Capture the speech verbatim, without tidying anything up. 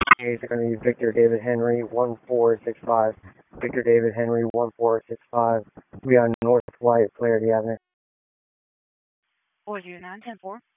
It's going to be Victor David Henry one four six five. Victor David Henry one four six five. We on North White, Flaherty Avenue. four zero nine ten four.